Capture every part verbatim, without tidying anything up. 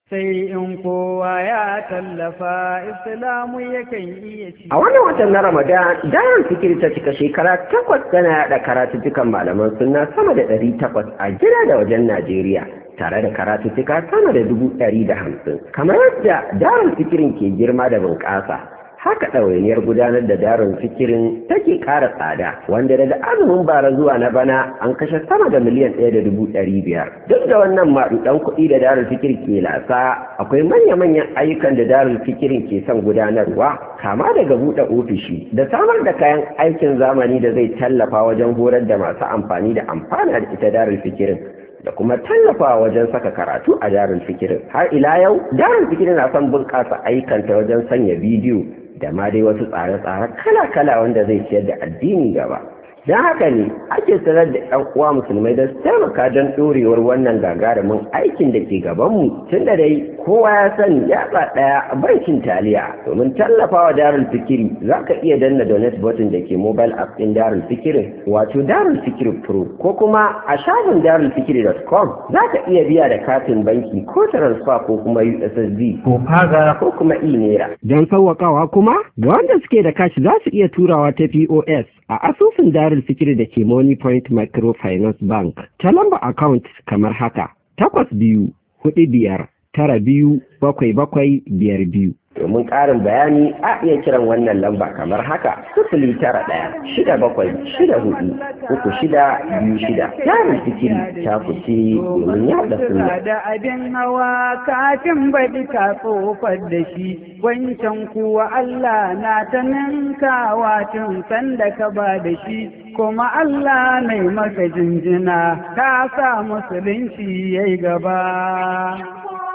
sai in kowa ya tallafa islamu yakan iya ci. A wannan watan na Ramadan, Darul Fikir ta cika shekara takwas tana yaɗa karatuttukan malaman sunna sama da ɗari takwas a gida da wajen Najeriya, tare da karatuttuka sama da dubu ɗari da hamsin. Kamar yadda Darul Fikirin ke girma da bunƙasa, haka ɗawainiyar gudanar da Darul Fikirin take ƙara tsada, wanda daga azumin bara zuwa na bana an kashe sama da miliyan ɗaya da dubu ɗari biyar. Duk da wannan maɗuɗan kuɗi da Darul Fikir ke lasa, akwai manya-manyan ayyukan da Darul Fikirin ke son gudanarwa, kama daga buɗe ofishi da samar da kayan aikin zamani da zai tallafa wajen horar da masu amfani da amfana da ita Darul Fikirin, da kuma tallafawa wajen saka karatu a Darul Fikirin. Har ila yau, Darul Fikirin na son bunƙasa ayyukanta wajen sanya bidiyo da ma dai wasu tsare-tsare kala-kala wanda zai ciyar da addini gaba. Don haka ne ake sanar da ‘yan uwa musulmai da su taimaka don ɗorewar wannan gagarumin aikin da ke gabanmu, tun da dai kowa ya sani yatsa ɗaya bankin taliya. Domin tallafawa Darul Fikiri za ka iya danna donate button da ke mobile app ɗin Darul Fikirin, wato Darul Fikiri Pro, ko kuma a shafin darul fikiri dot com za ka iya biya da katin banki ko transfer ko kuma U S S D ko faga ko kuma e-naira. Don sauwaƙawa kuma ga wanda suke da kashi za su iya turawa ta P O S a asusun Darul Fikiri da ke Money Point Microfinance Bank ta lamba account kamar haka: takwas biyu hudu biyar tara biyu bakwai bakwai biyar biyu. Domin ƙarin bayani a iya kiran wannan lamba kamar haka: sifili tara ɗaya shida bakwai shida hudu uku shida biyu shida. Darul Fikiri ta kuce domin yaɗa sunna. Da abin hawa kafin baɗi ka tsofar da shi, wancan kuwa Allah na ta ninkawa tun sanda ka ba da shi, kuma Allah mai maka jinjina ka sa musulunci yayi gaba.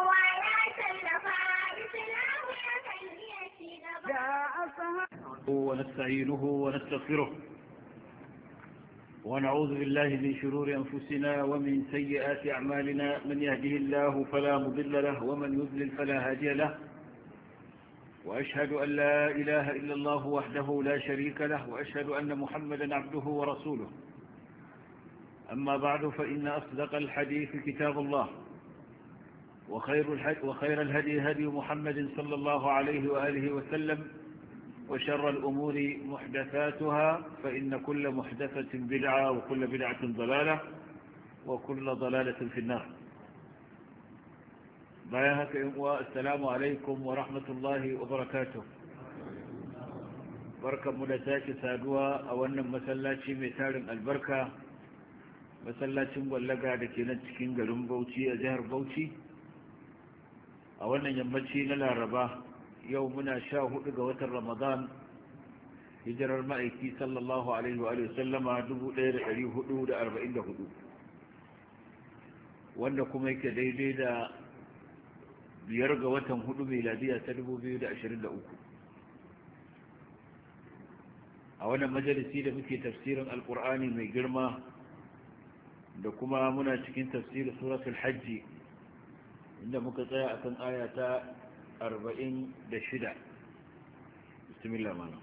ونستعينه ونستغفره ونعوذ بالله من شرور أنفسنا ومن سيئات أعمالنا، من يهده الله فلا مضل له ومن يضلل فلا هادي له، وأشهد أن لا إله إلا الله وحده لا شريك له، وأشهد أن محمدا عبده ورسوله. أما بعد، فإن أصدق الحديث كتاب الله، وخير الهدي, وخير الهدي هدي محمد صلى الله عليه وآله وسلم، وشر الأمور محدثاتها، فإن كل محدثة بدعة وكل بدعة ضلالة وكل ضلالة في النار. بايهك والسلام عليكم ورحمة الله وبركاته. بركة ملتاك سادوا أولا مسلاتي مثال البركة، مسلاتي مولقا لكي نتكين قلن بوتي أزهر بوتي. أولا يمتي للا رباه يومنا شاهد قوة رمضان hijirar ma'aiki sallallahu alaihi wa sallama dubu ɗaya da ɗari hudu da arba'in da hudu, wanda kuma yake daidai da biyar ga watan hudu miladiya ta dubu biyu da ashirin da uku. A wannan majalisi da muke tafsirin alkur'ani mai girma, da kuma muna cikin tafsirin suratul hajji, inda muka tsaya akan aya ta arba'in da shida. bismillah mana.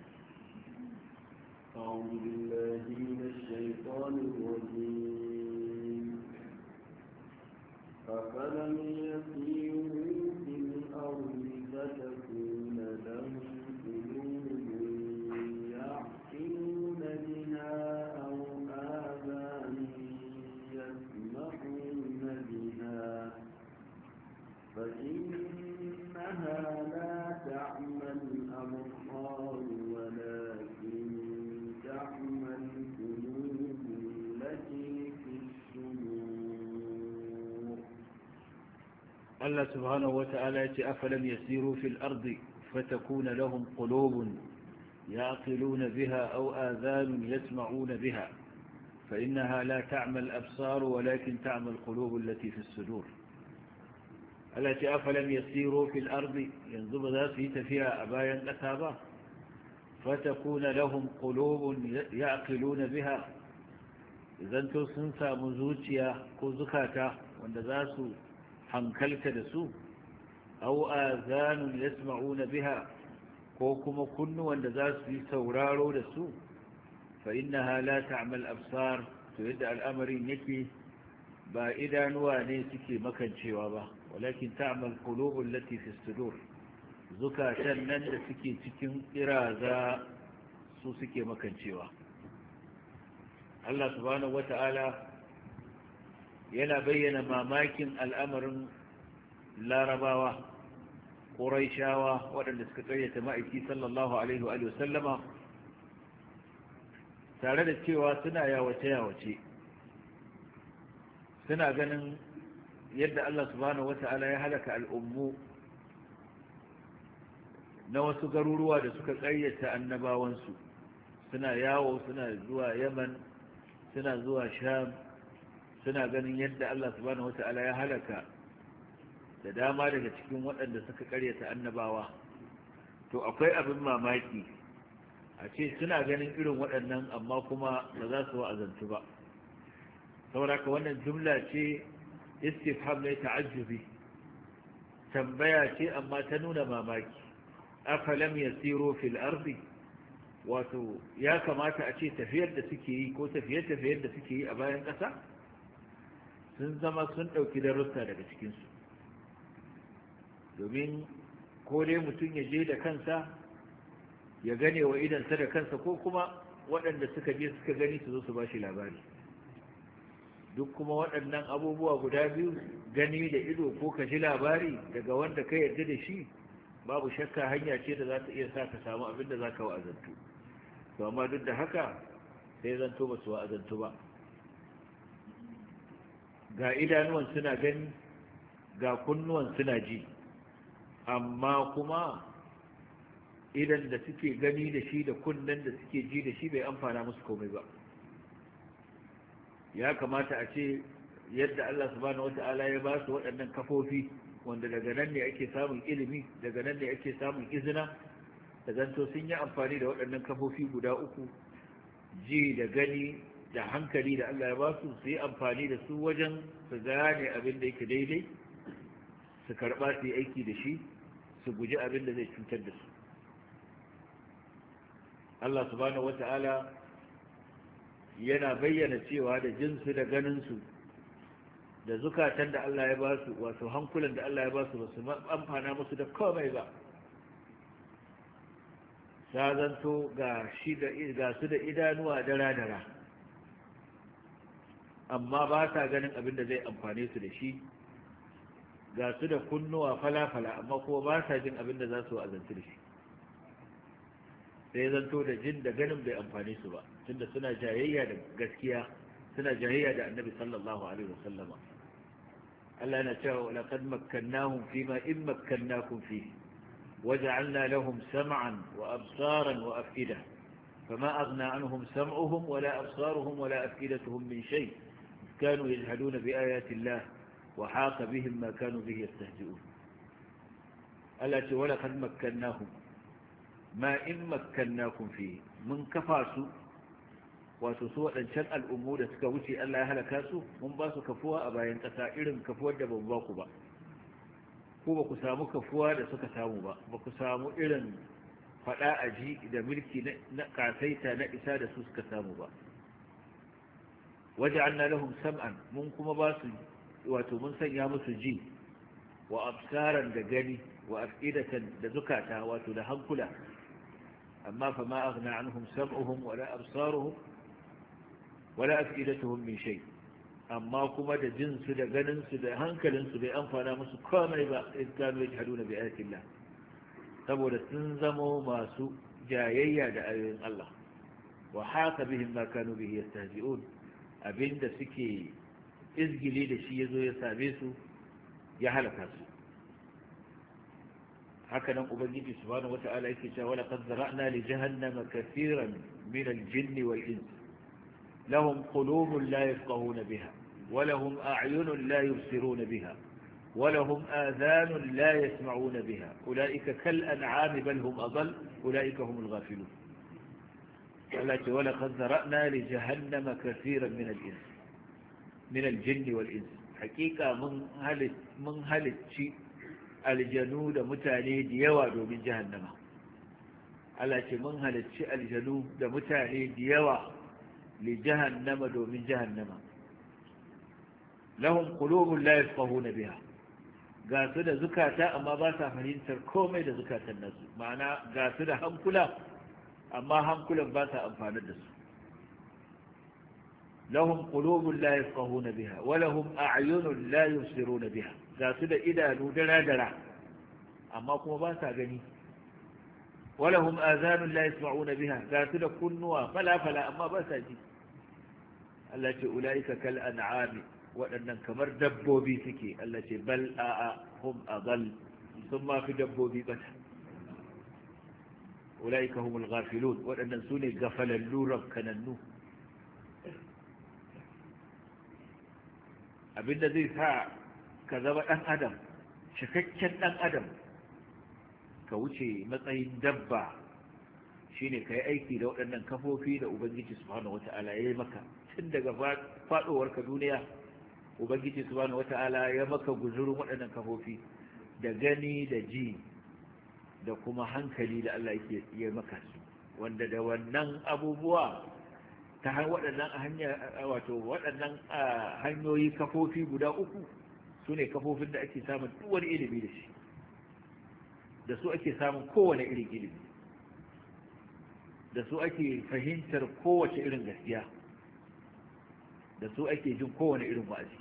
أعوذ بالله من الشيطان الرجيم. أفلم يسيروا في الأرض فتكون لهم قلوب يعقلون بها أو آذان يسمعون بها، فإنها لا تعمى الأبصار ولكن تعمى القلوب التي في الصدور. الله سبحانه وتعالى: أفلم يسيروا في الأرض فتكون لهم قلوب يعقلون بها أو آذان يسمعون بها، فإنها لا تعمى الأبصار ولكن تعمى القلوب التي في الصدور. التي أفلم يسيروا في الأرض ينظب ذات فيها أبايا أثابا فتكون لهم قلوب يعقلون بها، إذا أنتم سنسى مزوجيا كوزكاتا واندزاسوا حنكلك دسو، أو آذان يسمعون بها كوكم كن واندزاسوا سوراروا دسو، فإنها لا تعمى الأبصار، تودع الأمر يكي با إذا نواني سكي مكان شوابا walakin ta'mal qulubul lati fi sudur zukatan nan da suke cikin iraza su suke makancewa. Allah subhanahu wata'ala yana bayyana mamakin al'amarin larabawa ƙuraishawa waɗanda suka ƙaryata ma'aiki sallallahu alaihi wa sallama, tare da cewa suna yawace-yawace, suna ganin yadda Allah subhanahu wata'ala ya halaka al'ummu na wasu garuruwa da suka ƙaryata annabawansu, suna yawo, suna zuwa Yaman, suna zuwa Sham, suna ganin yadda Allah subhanahu wata'ala ya halaka da dama daga cikin waɗanda suka ƙaryata annabawa. To akwai abin mamaki a ce suna ganin irin waɗannan amma kuma ba za su wa'azantu ba. saboda ka wannan jumla ce istifham ne ta'ajjubi, tambaya ce amma ta nuna mamaki. afalam yasiru fil ardi, wato ya kamata a ce tafiyar da suke yi ko tafiye-tafiyar da suke yi a bayan ƙasa sun zama sun ɗauki darussa daga cikinsu, domin ko dai mutum ya je da kansa ya gane wa idansa da kansa, ko kuma waɗanda suka je suka gani su zo su ba shi labari. duk kuma waɗannan abubuwa guda biyu, gani da ido ko ka ji labari daga wanda ka yarda da shi, babu shakka hanya ce da za ta iya sa ka samu abin da za ka wa'azantu. to amma duk da haka sai zanto ba su wa'azantu ba. ga idanuwan suna gani, ga kunnuwan suna ji, amma kuma idan da suke gani da shi da kunnen da suke ji da shi bai amfana musu komai ba. ya kamata a ce yadda Allah subhanahu wata'ala ya ba su waɗannan kafofi wanda daga nan ne ake samun ilimi, daga nan ne ake samun izina, da zanto sun yi amfani da waɗannan kafofi guda uku, ji da gani da hankali da Allah ya ba su, su yi amfani da su wajen su gane abin da yake daidai, su karɓa su yi aiki da shi, su guji abin da zai cutar da su. Allah subhanahu wata'ala yana bayyana cewa da jinsu da ganinsu da zukatan da Allah ya ba su, wato hankulan da Allah ya ba su, ba su amfana musu da komai ba. ta zanto ga su da idanuwa dara-dara, amma ba sa ganin abin da zai amfane su da shi, ga su da kunnuwa fala-fala amma kuma ba sa jin abin da za su wa'azantu da shi. sai zanto da jin da ganin bai amfane su ba, tunda suna jayayya da gaskiya, suna jayayya da annabi sallallahu alaihi wasallama. Allah yana cewa laqad makkannahum fima in makkannakum fihi waja'alna lahum sam'an wa absaran wa af'ida fama aghna anhum sam'uhum wala absaruhum wala af'idatuhum min shay kanu yajhaduna bi ayati Allah wa haqa bihim ma kanu bihi yastahzi'un. Allah ce wala qad makkannahum ma in makkannakum fi, mun kafa su, wato su waɗancan al'ummu da suka wuce Allah ya halaka su, mun ba su kafuwa a bayan ƙasa irin kafuwar da ban ba ku ba. ko ba ku samu kafuwa da suka samu ba, ba ku samu irin faɗa a ji da mulki na ƙasaita na isa da su suka samu ba. waje an na lahum sam'an, mun kuma ba su, wato mun sanya musu ji, wa absaran da gani, wa afidatan da zukata, wato da hankula. amma fa ma aghna anhum sam'uhum wala absaruhum wala afidatuhum min shay, amma kuma da jin su da ganin su da hankalin su bai amfana musu komai ba, in kanu yajhaduna bi ayati Allah, saboda sun zamo masu jayayya da ayoyin Allah. wa haka bihim ma kanu bihi yastahzi'un, abinda suke izgili da shi yazo ya same su ya halaka su. haka nan ubangiji subhanahu wata'ala yake cewa laqad zara'na li jahannama kathiran min al-jinn wal-ins lahum qulubun la yafqahuna biha wa lahum a'yunun la yubsiruna biha wa lahum adhanun la yasma'una biha ulaika kal an'ami bal hum adall ulaika humul ghafilun. Allah ce wa laqad zara'na li jahannama kathiran min al-ins min al-jinn wal-ins, haqiqa mun halit mun halicci aljanu da mutane da yawa domin jahannama. Allah ce mun halicci aljanu da mutane da yawa li jahannama domin jahannama. lahum qulubun la yafqahuna biha, ga su da zukata amma ba sa fahimtar komai da zukatan nasu, ma'ana ga su da hankula amma hankulan ba sa amfanar da su. lahum qulubun la yafqahuna biha wa lahum a'yunun la yubsiruna biha, ga su da idanu dara-dara amma kuma ba sa gani. wa lahum azanun la yasma'una biha, ga su da kunnuwa fala-fala amma ba sa ji. Allah ce ulaika kal an'ami, waɗannan kamar dabbobi suke. Allah ce bal a'a hum adall, sun ma fi dabbobi bata. ulaika humul ghafilun, waɗannan su ne gafalallu rakkanannu. abinda zai sa ka zama ɗan adam, cikakken ɗan adam, ka wuce matsayin dabba, shine ka yi aiki da waɗannan kafofi da ubangiji subhanahu wata'ala ya yi maka tun daga faɗowarka duniya. ubangiji subhanahu wata'ala ya maka guzurin waɗannan kafofi da gani da ji da kuma hankali da Allah yake yi maka su, wanda da wannan abubuwa ta waɗannan hanya wato waɗannan hanyoyi kafofi guda uku su ne kafofin da ake samun duwar ilimi da shi, da su ake samun kowane irin ilimi, da su ake fahimtar kowace irin gaskiya, da su ake jin kowane irin wa'azi.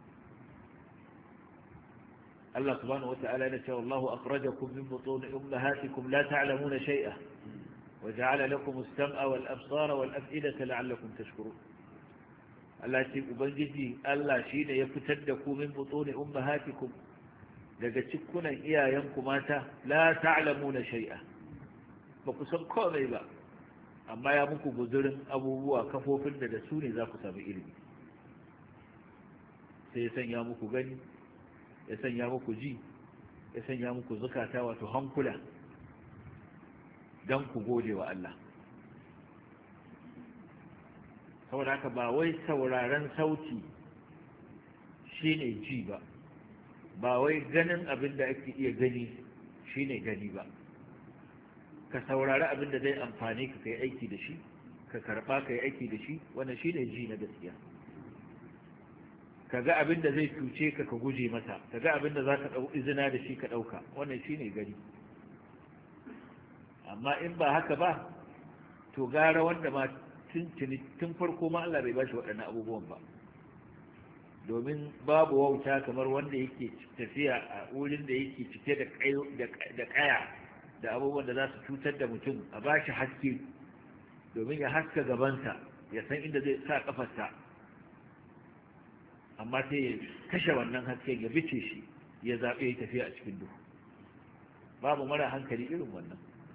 Allah subhanahu wata'ala ya ce wallahu akhrajakum min butun ummahatikum la ta'lamuna shay'a وجعل لكم السمع والأبصار والأفئدة لعلكم تشكرون. Allah ce Ubangiji Allah shi ne ya fitar da ku min butuni ummahatikum, daga cikunan iyayenku mata, la ta'lamuna shay'a, ba ku san komai ba, amma ya muku guzurin abubuwa kafofin da da su ne za ku samu ilimi. Sai ya sanya muku gani, ya sanya muku ji, ya sanya muku zukata wato hankula, don ku gode wa Allah. saboda haka ba wai sauraron sauti shine ji ba, ba wai ganin abin da ake iya gani shine gani ba. Ka saurari abin da zai amfani ka kai aiki da shi, ka karba kai aiki da shi, wannan shine ji na gaskiya. Ka ga abin da zai cuce ka ka guje masa, ka ga abin da za ka ɗau izina da shi ka ɗauka, wannan shine gani. amma in ba haka ba to gara wanda ma tun farko ma Allah bai bashi waɗannan abubuwan ba, domin babu wauta kamar wanda yake tafiya a wurin da yake cike da kaya da abubuwan da za su cutar da mutum, a bashi haske domin ya haska gabansa ya san inda zai sa kafarsa, amma sai ya kashe wannan hasken ya bice shi ya zaɓe ya tafiya a cikin duhu. Babu mara hankali irin wannan.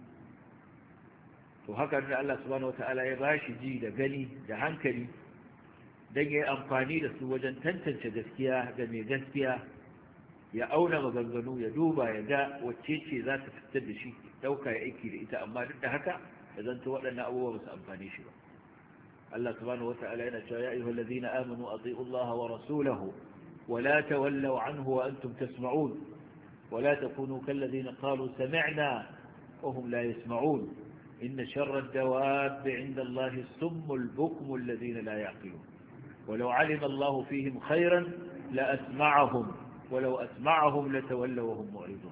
to haka da Allah subhanahu wataala ya bashi ji da gani da hankali don ya yi amfani da su wajen tantance gaskiya da mai gaskiya, ya auna maganganu, ya duba ya ga wacce ce za ta fitar da shi, ɗauka ya aiki da ita, amma duk da haka ya zanto waɗannan abubuwa ba su amfani shi ba. Allah subhanahu wataala yana cewa ya ayyuhal ladzina amanu ati'u Allah wa rasulahu wa la tawallaw anhu wa antum tasma'un wa la takunu kal ladzina qalu sami'na wa hum la yasma'un إن شر الدواب عند الله السم البكم الذين لا يعقلون ولو علم الله فيهم خيرا لأسمعهم ولو أسمعهم لتولوا وهم معرضون.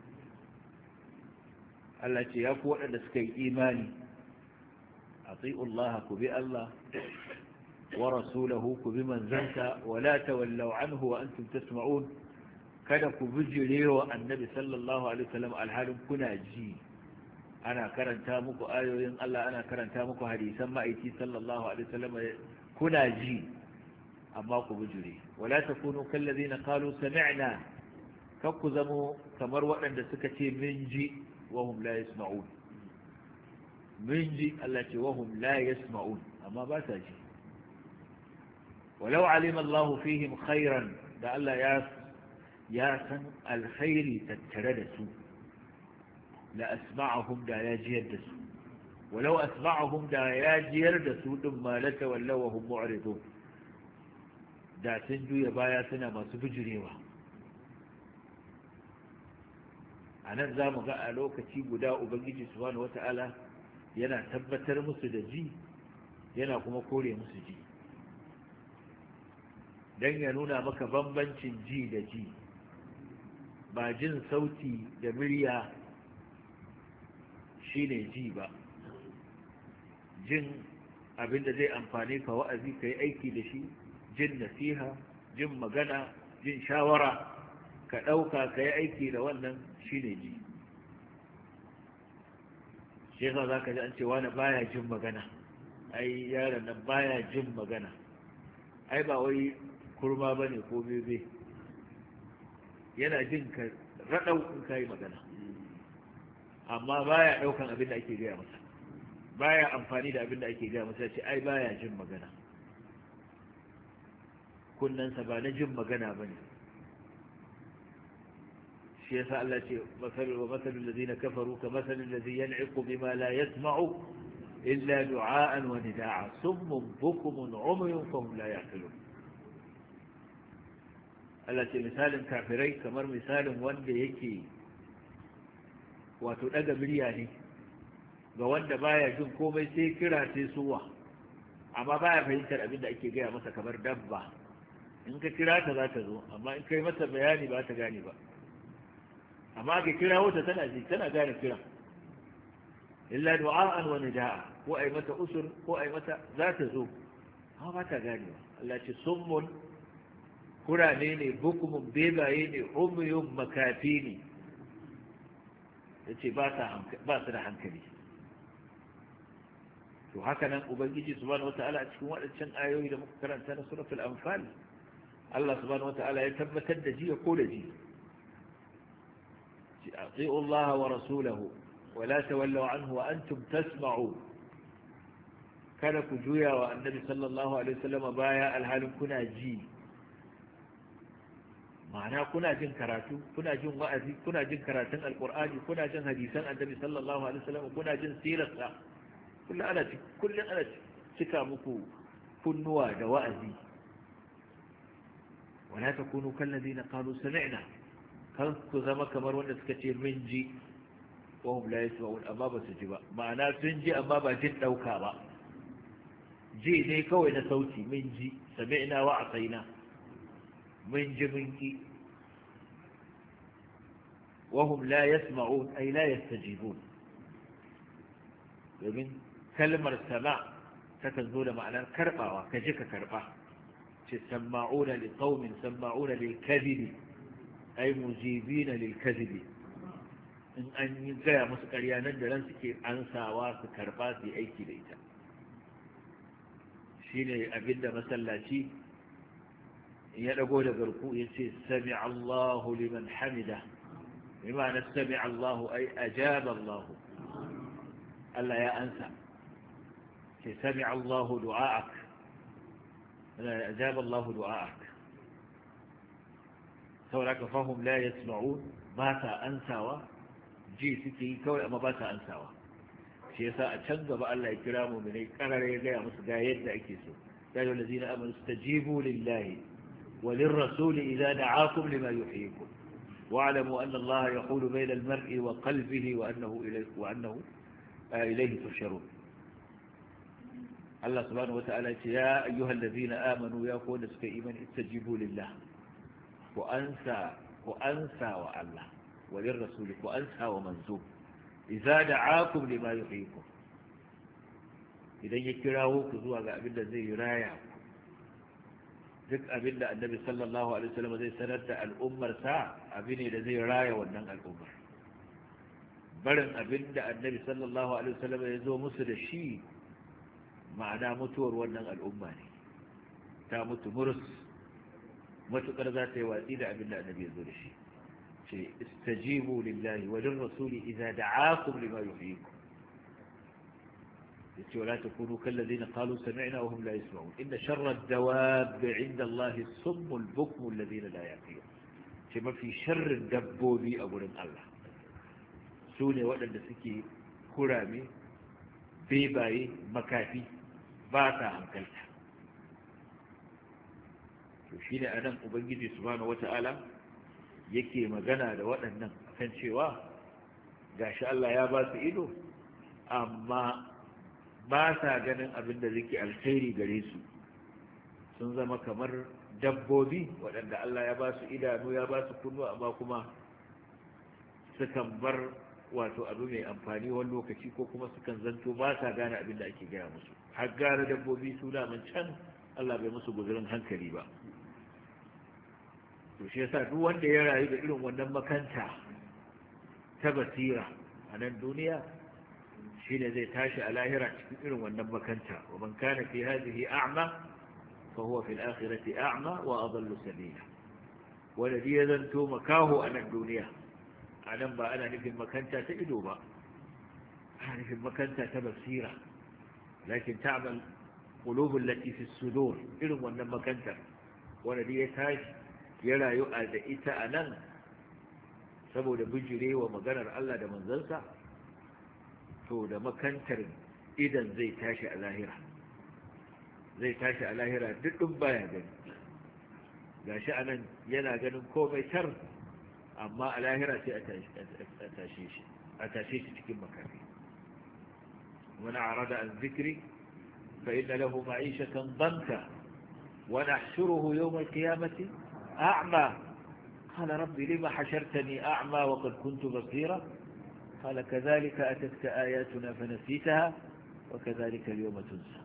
التي يقول أن سكي إيماني أطيعوا الله كبئ الله ورسوله كبمن زنت ولا تولوا عنه وأنتم تسمعون. كان كبجلي والنبي صلى الله عليه وسلم الحال كنا جي ana karanta muku ayoyin Allah, ana karanta muku hadisan ma'aiki sallallahu alaihi wasallam, kuna ji amma ku bujure. wala takunu kallazina qalu sami'na, kakku zamo kamar waɗanda suka ce min ji wa hum la yasma'un. min ji Allah ce wa hum la yasma'un, amma ba sa ji. walau alima Allah fihim khairan, da Allah ya ya san alkhairi tattare da su, لأسمعهم دا يجير دسو ولو أسمعهم دا يجير دسو دم ما لتولوا وهم معرضون. دا سنجو يبايا سنة ما سبجريوا. أنا زام غاء لوكتي بداء بنجي سبحانه وتعالى ينا تبتر مسد جي ينا كما كوري مسجي. dan ya nuna maka bambancin ji da ji. ba jin sauti da murya shine ji ba, jin abinda zai amfani ka wa'azi ka yi aiki da shi, jin nasiha, jin magana, jin shawara ka ɗauka ka yi aiki da wannan shine ji. shi yasa za ka ji an ce wani baya jin magana, ai yaron nan baya jin magana, ai ba wai kurma ba ne ko bebe, yana jin ka raɗau in ka yi magana, amma baya ɗaukan abin da ake gaya masa, baya amfani da abin da ake gaya masa, ce ai baya jin magana, kunnansa ba na jin magana ba ne. shi yasa Allah ce masalul wa masalul ladina kafaru ka masalul ladhi yan'iqu bima la yasma'u illa du'a'an wa nida'a summun bukumun umyun fahum la ya'qilun. Allah ce misalin kafirai kamar misalin wanda yake wato daga murya ne ga wanda baya jin komai sai kira sai suwa, amma baya fahimtar abin da ake gaya masa kamar dabba, in ka kira ta za ta zo, amma in kai masa bayani ba ta gane ba, amma ka kira wata tana ji tana gane kira, illa du'a'an wa nida'a, ko ai mata usur ko ai mata za ta zo, amma ba ta gane ba. Allah ce summun kurane ne, bukumun bebaye ne, umyun makafi ne, yace ba ba su da hankali. to haka nan ubangiji subhanahu wata'ala a cikin waɗancan ayoyi da muka karanta na suratul anfal, Allah subhanahu wata'ala ya tabbatar da jiya ko da ji ati'u Allah wa rasulahu wa la tawallaw anhu wa antum tasma'u, kada ku juya wa annabi sallallahu alaihi wasallam baya alhalin kuna ji, ma'ana kuna jin karatu, kuna jin wa'azi, kuna jin karatun alqur'ani, kuna jin hadisan annabi sallallahu alaihi wasallam, kuna jin sirarsa, kullum ana kullum ana cika muku kunnuwa da wa'azi. wala takunu kallazina qalu sami'na, kan ku zama kamar wanda suka ce min ji wa hum la yasma'un, amma ba su ji ba, ma'ana sun ji amma ba jin dauka ba, ji ne kawai na sauti, min ji sami'na wa asaina, min ji min ki, wa hum la yasma'un ay la yastajibun. domin kalmar sama takan zo da ma'anar karbawa, ka ji ka karba, ce sama'una li qaumin sama'una lil kadhibi ay mujibina lil kadhibi, in an yi gaya musu ƙarya nan da ran suke ansawa su karba su yi aiki da ita. shine abinda masallaci ya dago da garku ya ce sami Allahu liman hamida, bi ma'ana sami Allahu ay ajaba Allahu, Allah ya ansa, ce sami Allahu du'a'ak, ajaba Allahu du'a'ak. sauraka fahim la yasma'un, ba ta ansawa, ji suke yi kawai amma ba ta ansawa. shi yasa a can gaba Allah ya kira mu ne karare ya gaya musu ga yadda ake so, ya yi wallazina amanu stajibu lillahi wa lirrasuli idza da'akum lima yuhyikum wa'lamu anna Allah yaqulu bayna al-mar'i wa qalbihi wa annahu ilayhi wa annahu ilayhi tusharun. Allah subhanahu wata'ala ya ce ya ayyuhal ladina amanu ya ku da suka imani istajibu lillah, ku ansa ku ansa wa Allah wa lirrasuli ku ansa wa manzo idza da'akum lima yuhyikum, idan ya kirawo ku zuwa ga abin da zai raya ku, duk abin da annabi sallallahu alaihi wasallam zai sanar da al'ummar sa abin ne da zai raya wannan al'ummar. barin abin da annabi sallallahu alaihi wasallam ya zo musu da shi ma'ana mutuwar wannan al'umma ne, ta mutu murus matukar za ta yi watsi da abin da annabi ya zo da shi. ce istajibu lillahi wa lirrasuli idza da'akum lima yuhyikum, yace wala takunu kallazina qalu sami'na wa hum la yasma'un inna sharra ad-dawab 'inda Allah as-summu al-bukmu alladhina la yaqilun. ce mafi sharrin dabbobi a gurin Allah su ne waɗanda suke kurame, bebaye, makafi, ba ta hankalta. to shine anan ubangiji subhanahu wata'ala yake magana da waɗannan kan cewa gashi Allah ya ba su ido amma ba sa ganin abin da zai alkhairi gare su, sun zama kamar dabbobi waɗanda Allah ya ba su idanu ya ba su kunnu amma kuma sukan bar wato abu mai amfani wani lokaci ko kuma sukan zanto ba sa gane abin da ake gaya musu har gara dabbobi su daman can Allah bai musu guzurin hankali ba to shi yasa duk wanda ya rayu da irin wannan makanta ta basira a nan duniya shine zai tashi a lahira cikin irin wannan makanta wa man kana fi hadhihi a'ma fa huwa fil akhirati a'ma wa adallu sabila wanda ya zanto makaho a nan duniya a nan ba ana nufin makanta ta ido ba ana nufin makanta ta basira lakin ta'mal qulubul lati fi sudur irin wannan makantar wanda ya tashi ya rayu a da ita a nan saboda bijirewa maganar Allah da manzansa to da makantar idan zai tashi a lahira zai tashi a lahira duk baya gani gashi anan yana ganin komai tar amma a lahira sai a tashe shi a tashe shi cikin makafi wani arada an zikri fa inna lahu ma'ishatan danka wa nahshuruhu yawm al-qiyamati a'ma qala rabbi lima hashartani a'ma wa qad kuntu basira قال كذلك أتتك آياتنا فنسيتها وكذلك اليوم تنسى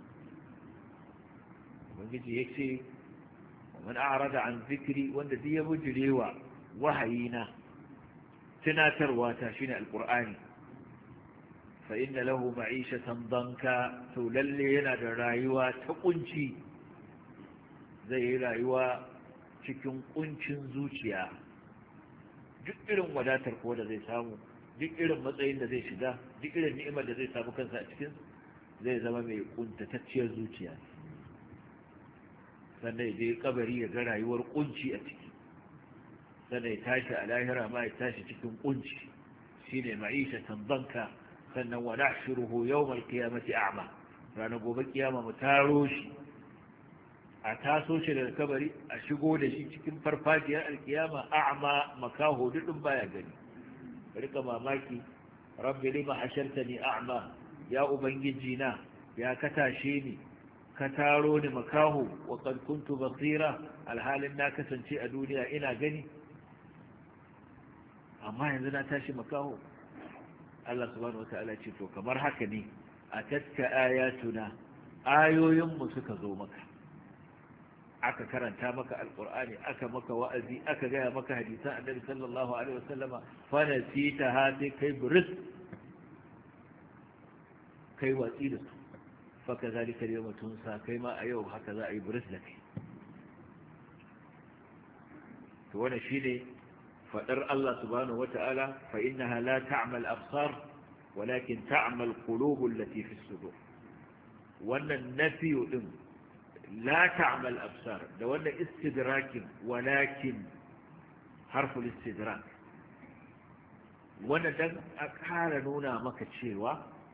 ومجي يكسي ومن أعرض عن ذكري والذي يبجلي وحينا تناتر واتاشين القرآن فإن له معيشة ضنكا توللينا رايوا تقنشي زي رايوا cikin kuncin zuciya duk irin wadatar ko da zai samu duk irin matsayin da zai shiga duk irin ni'imar da zai samu kansa a cikin zai zama mai kuntatacciyar zuciya sannan ya je kabari ya ga rayuwar kunci a ciki sannan ya tashi a lahira ma ya tashi cikin kunci shine ma'ishatan banka sannan wa nahshuruhu yawmal qiyamati a'ma ranar gobe kiyama mu taro shi a taso shi daga kabari a shigo da shi cikin farfajiyar alkiyama a'ma makaho dudun baya gani rika mamaki rabbi lima hashartani a'ma ya ubangiji na ya katashe ni ka taro ni makaho wa qad kuntu basira alhalin na kasance a duniya ina gani amma yanzu na tashi makaho Allah subhanahu wataala ce to kamar haka ne atatka ayatuna ayoyin mu suka zo maka aka karanta maka alqur'ani aka maka wa'azi aka gaya maka hadisan annabi sallallahu alaihi wasallama fa nasita hadi kai buris kai watsi da su fa kazalika yawma tunsa kai ma a yau haka za a yi buris da kai to wannan shine fadar Allah subhanahu wata'ala fa innaha la ta'mal absar walakin ta'mal qulubul lati fi sudur wannan nafiyu din لا تعمل أبصار ده ولا استدراك ولكن حرف الاستدراك وانا دم أكار نونا مكتشيوا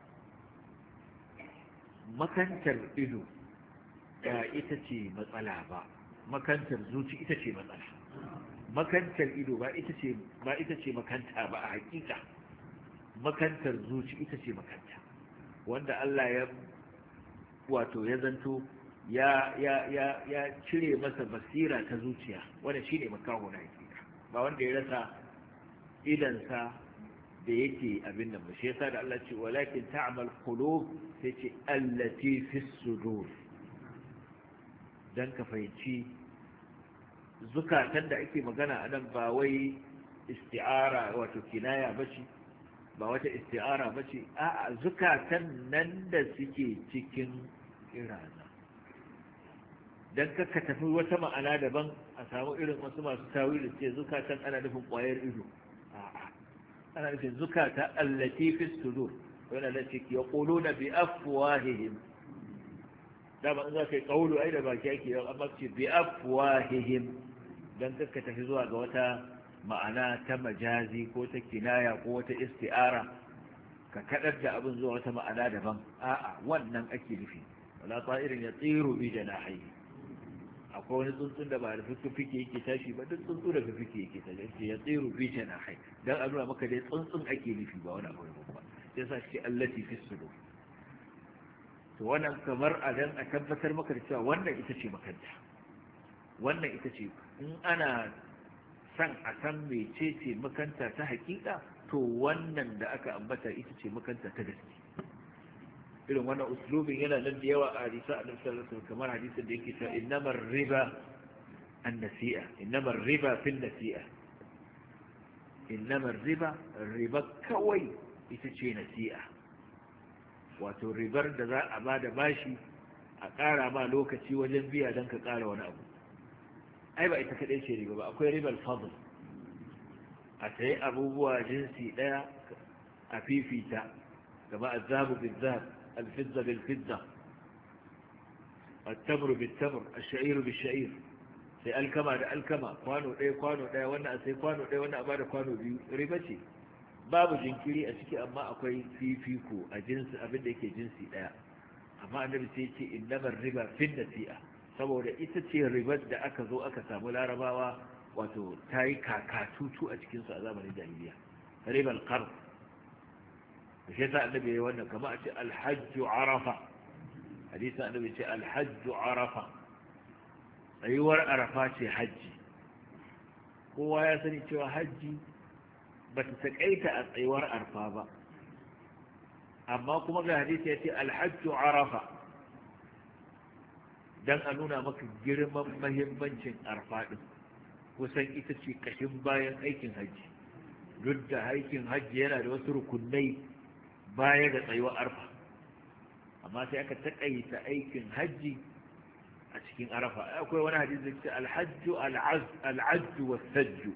مكانتر إلو إتتي مسألة با مكانتر زوتي إتتي مسألة مكانتر إلو با إتتي ما إتتي مكانتها با حقيقة مكانتر زوتي إتتي مكانتها وانا الله يب واتو يزنتو ya ya ya ya cire masa basira ta zuciya wanda shine makaho na hakika ba wanda ya rasa idansa da yake abin nan ba shi yasa da Allah ce walakin ta'mal qulub sai ce allati fi sudur dan ka fahimci zukatan da ake magana a nan ba wai isti'ara wato kinaya bace ba wata isti'ara bace a'a zukatan nan da suke cikin irana dan ka tafi wata ma'ana daban a samu irin wasu masu tawili ce zukatan ana nufin ƙwayar ido a'a ana nufin zukata allati fi sudur wanda da ce ya quluna bi afwahihim da ba za ka yi kaulu ai da baki yake yau amma ce bi afwahihim dan ka tafi zuwa ga wata ma'ana ta majazi ko ta kinaya ko wata isti'ara ka kadar da abin zuwa wata ma'ana daban a'a wannan ake nufi wala ta'irin ya tsiru bi janahihi akwai wani tsuntsun da ba da fike yake tashi ba duk tsuntsu da fike yake tashi ya tsiru fi janahi dan a nuna maka dai tsuntsun ake nufi ba wani abu ba sai sa shi allati fi sudur to wannan kamar a dan a tabbatar maka da cewa wannan ita ce makanta wannan ita ce in ana san a san mecece makanta ta hakika to wannan da aka ambata ita ce makanta ta gaske. irin wannan uslubin yana nan da yawa a hadisa annabi sallallahu alaihi wasallam, kamar hadisin da yake cewa innamar riba an-nasi'a, innamar riba fil nasi'a, innamar riba riba kawai ita ce nasi'a, wato ribar da za a bada bashi a ƙara ma lokaci wajen biya don ka ƙara wani abu. ai ba ita kaɗai ce riba ba, akwai ribar fadl, a sayi abubuwa jinsi ɗaya a fifita, kama azabu bil zahab, الفضة بالفضة، التمر بالتمر، الشعير بالشعير، sai alkama da alkama, kwano ɗaya kwano ɗaya, wannan a sai kwano ɗaya, wannan a bada kwano biyu. Riba ce, babu jinkiri a ciki, amma akwai fifiko a jinsi abin da yake jinsi ɗaya. amma annabi sai ce innamar riba fin nasi'a, saboda ita ce ribar da aka zo aka samu larabawa wato ta yi kakatutu a cikinsu a zamanin jahiliya, ribar qarn. shi yasa annabi yayi wannan, kamar a ce alhajju arafa, hadisi annabi ce alhajju arafa, tsayuwar arafa ce hajji. kowa ya sani cewa hajji ba ta taƙaita a tsayuwar arafa ba, amma kuma ga hadisi ya ce alhajju arafa, dan a nuna maka girman mahimmancin arafa din. kusan ita ce kashin bayan aikin hajji, duk da aikin hajji yana da wasu rukunai baya ga tsayuwar arfa, amma sai aka taƙaita aikin hajji a cikin arafa. akwai wani hadisi da ce alhajju al'ajju wasajju,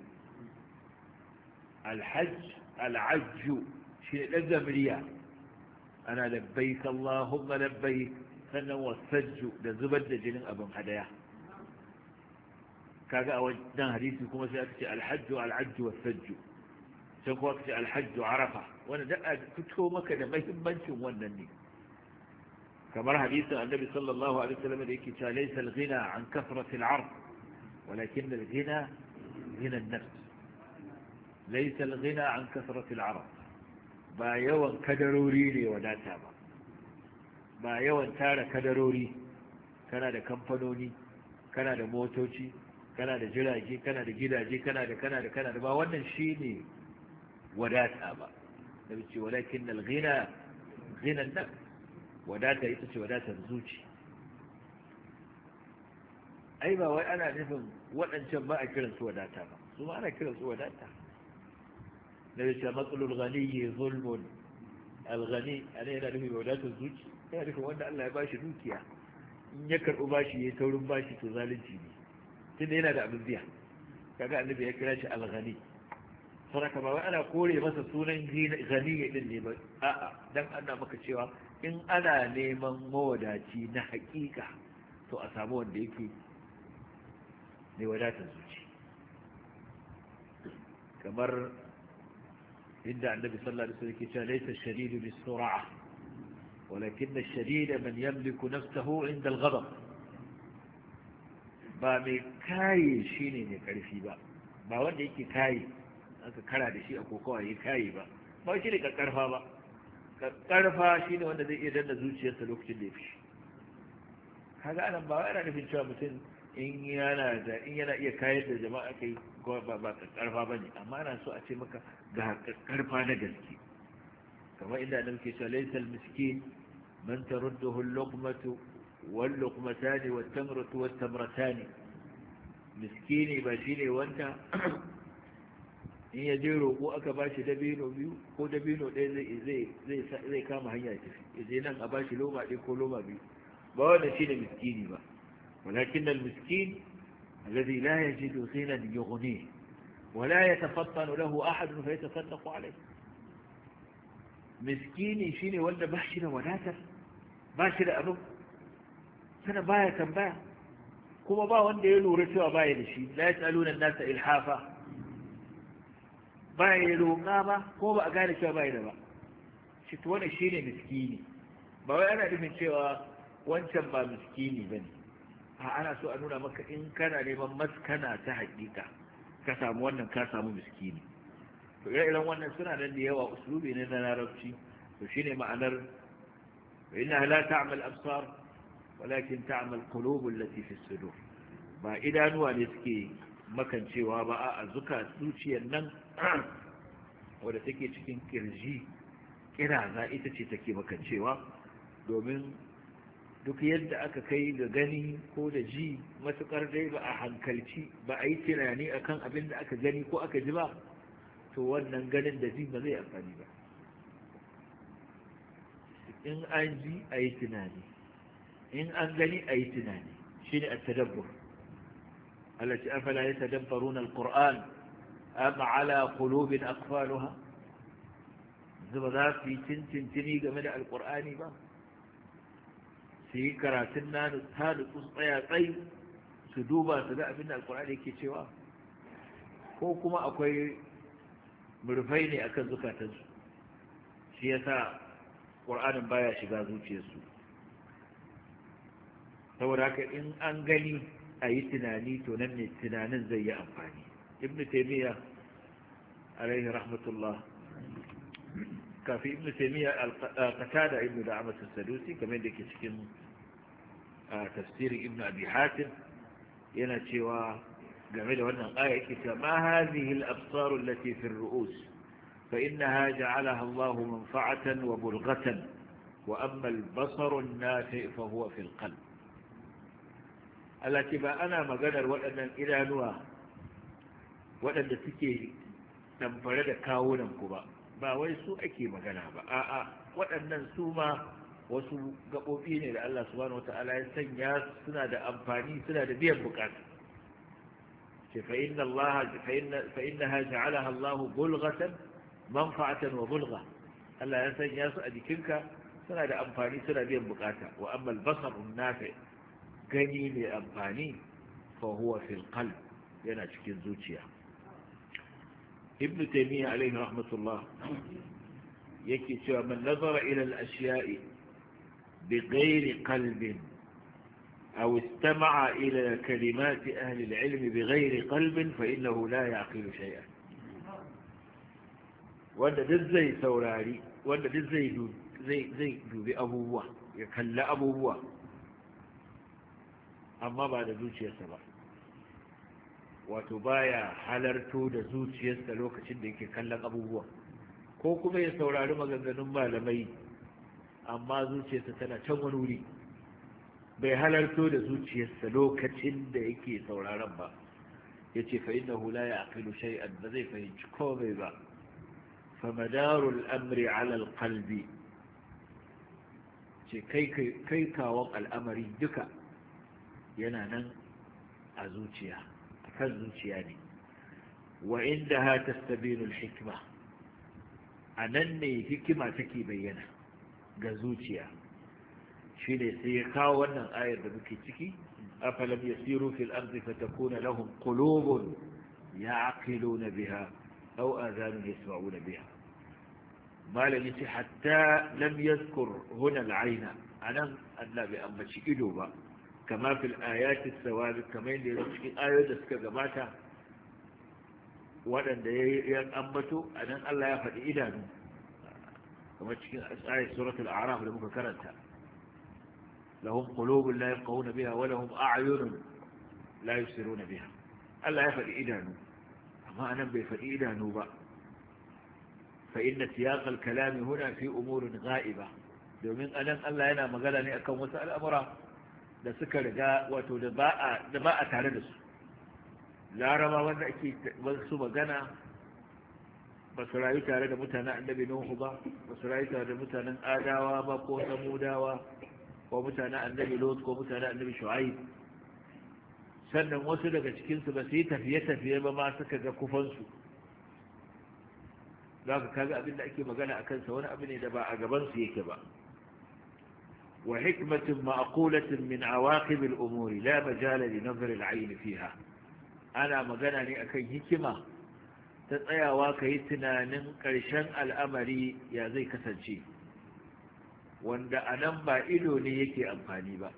alhajj al'ajju shi ne ɗan zamiriya, ana labbaik Allahumma labbaik, sannan wasajju da zubar da jinin abin hadaya. kaga a wajen hadisi kuma sai aka ce alhajju al'ajju wasajju, sai kuma aka ce alhajju arafa, wanda da a fito maka da mahimmancin wannan ne. kamar hadisin annabi sallallahu alaihi wasallam da yake cewa laysa al-ghina an kathrati al-'ard walakin al-ghina ghina an-nafs. laysa al-ghina an kathrati al-'ard, ba yawan kadarori ne wadata ba, ba yawan tara kadarori, kana da kamfanoni, kana da motoci, kana da jirage, kana da gidaje, kana da kana da kana da ba wannan shine wadata ba. nabi ce walakin al-ghina ghina an-nafs, wadata ita ce wadatar zuci. ai ba wai ana nufin waɗancan ba a kiran su wadata ba, su ma ana kiran su wadata. nabi ce matsalul ghani zulmun, al-ghani ana yana nufin wadatar zuci, yana nufin wanda Allah ya bashi dukiya, in ya karɓi bashi ya taurin bashi to zalunci ne, tunda yana da abin biya. kaga annabi ya kira shi al-ghani. saraka ba wai ana kore masa sunan ghani din ne ba, a'a, dan ana maka cewa in ana neman mawadaci na hakika to a samu wanda yake mai wadatar zuci. kamar inda annabi sallallahu alaihi wasallam yake cewa laysa ash-shadidu bis-sur'ah walakin ash-shadida man yamliku nafsahu 'inda al-ghadab. ba mai kaye shine mai karfi ba, ba wanda yake kaye aka kara da shi a kokowa ya kaye ba, ba shi ne kakkarfa ba. kakkarfa shine wanda zai iya danna zuciyarsa lokacin da ya fi. kaga anan ba yana nufin cewa mutum in yana da in yana iya kayar da jama'a kai ko ba ba kakkarfa bane, amma ana so a ce maka ga kakkarfa na gaske. kamar inda annabi ke cewa laysal miskin man tarudduhu al-luqmatu wal-luqmatani wat-tamratu wat-tamratani. miskini ba shine wanda in ya je roƙo aka ba shi dabino biyu ko dabino ɗaya zai kama hanya tafi, ya je nan a ba shi loma ɗaya ko loma biyu, ba wanda shi ne miskini ba. walakin da miskin alladhi la yajidu ghinan yughni wa la yatafattanu lahu ahad fa yatasaddaqu alayhi. miskini shine wanda ba shi da wadatar, ba shi da abin, sana baya tambaya, kuma ba wanda ya lura cewa baya da shi. la yasaluna an-nasa ilhafa, ba ya roƙa ba ko ba a gane cewa ba ya da ba. shi to wannan shine miskini. ba wai ana nufin cewa wancan ba miskini bane, a ana so a nuna maka in kana neman maskana ta haƙiƙa ka samu wannan, ka samu miskini. to ire-iren wannan suna nan da yawa, uslubi ne na larabci. to shine ma'anar inna la ta'mal absar walakin ta'mal qulub allati fi as-sudur. ba idanuwa ne suke makancewa ba, a zuka zuciyar nan wadda take cikin kirji kiraza ita ce take makancewa, domin duk yadda aka kai ga gani ko da ji matukar dai ba a hankalci ba a yi tunani akan abin da aka gani ko aka ji ba, to wannan ganin da ji ba zai amfani ba. in an ji a yi tunani, in an gani a yi tunani, shi ne a tadabbur. التي أفلا يتدبرون القرآن أم على قلوب أقفالها زبذات في تنتني جمد القرآن با في كراتنا هذا تصطيا طيب سدوبا سداء من القرآن يكي سوا ko kuma akwai murfai ne akan zukatansu shi yasa ƙur'anin baya shiga zuciyarsu. saboda haka in an gani a yi tunani to nan ne tunanin zai yi amfani. ibn taymiya alaihi rahmatullah, kafin ibn taymiya al-qatada ibn da'amat as-sadusi kamar da ke cikin tafsirin ibn abi hatim yana cewa game da wannan aya yake cewa ma hadhihi al-absar allati fi ar-ru'us fa innaha ja'alaha Allah manfa'atan wa bulghatan wa amma al-basar an-nafi' fa huwa fi al-qalb. Allah ce ba ana maganar waɗannan idanuwa waɗanda suke ɗamfare da kawunanku ba, ba wai su ake magana ba, a'a waɗannan su ma wasu gaɓoɓi ne da Allah subhanahu wata'ala ya sanya suna da amfani, suna da biyan bukata. ce fa inna Allah fa inna fa innaha ja'alaha Allah bulghatan manfa'atan wa bulgha. Allah ya sanya su a jikinka suna da amfani, suna biyan bukata. Wa amma al-basar an-nafi' gani mai amfani fa huwa fil qalb, yana cikin zuciya. ibn taymiya alayhi rahmatullah yake cewa man nazara ila al-ashya'i bighayri qalbin aw istama'a ila kalimat ahli al-ilm bighayri qalbin fa innahu la yaqilu shay'an. wanda duk zai saurari, wanda duk zai zai dubi abubuwa, ya kalla abubuwa amma ba da zuciyarsa ba, wato baya halarto da zuciyarsa lokacin da yake kallon abubuwa, ko kuma ya saurari maganganun malamai amma zuciyarsa tana can wani wuri, bai halarto da zuciyarsa lokacin da yake sauraron ba, ya ce fa innahu la ya'qilu shay'an, ba zai fahimci komai ba. fa madarul amri ala alqalbi, ce kai kai kawon al'amari duka yana nan a zuciya, a kan zuciya ne. wa inda ha tastabinul hikma, a nan ne hikima take bayyana ga zuciya. shi ne sai ya kawo wannan ayar da muke ciki, afalam yasiru fil ardi fatakuna lahum qulubun ya'qiluna biha aw adhanun yasma'una biha. malam yace hatta lam yazkur huna al-ayna, anan Allah bai ambaci ido ba, كما في الآيات السوابق كما يلي cikin ayoyin da suka gabata waɗanda ya ambato anan Allah ya faɗi idanu, kamar cikin ayat suratul a'raf da muka karanta, lahum qulubun la yafqahuna biha wa lahum a'yunun la yubsiruna biha. Allah ya faɗi idanu amma anan bai faɗi idanu ba. fa inna siyaq al-kalam huna fi umurin ghaiba, domin anan Allah yana magana ne akan wasu al'amura da suka riga, wato da ba a tare da su. laraba wanda ake wasu magana ba su rayu tare da mutanen annabi nuhu ba, ba su rayu tare da mutanen adawa ba ko samudawa ko mutanen annabi lot ko mutanen annabi shu'aib. sannan wasu daga cikinsu ba su yi tafiye-tafiye ba ma suka ga kufansu. za ka kaga abin da ake magana a kansa wani abu ne da ba a gabansu yake ba. وحكمة معقولة من عواقب الأمور لا مجال لنظر العين فيها. أنا مغناني أكي هكمة تطيع واكي تنانن قرشان الأمري يا زي كسنشي وند أنما إلوني يكي أمفاني با،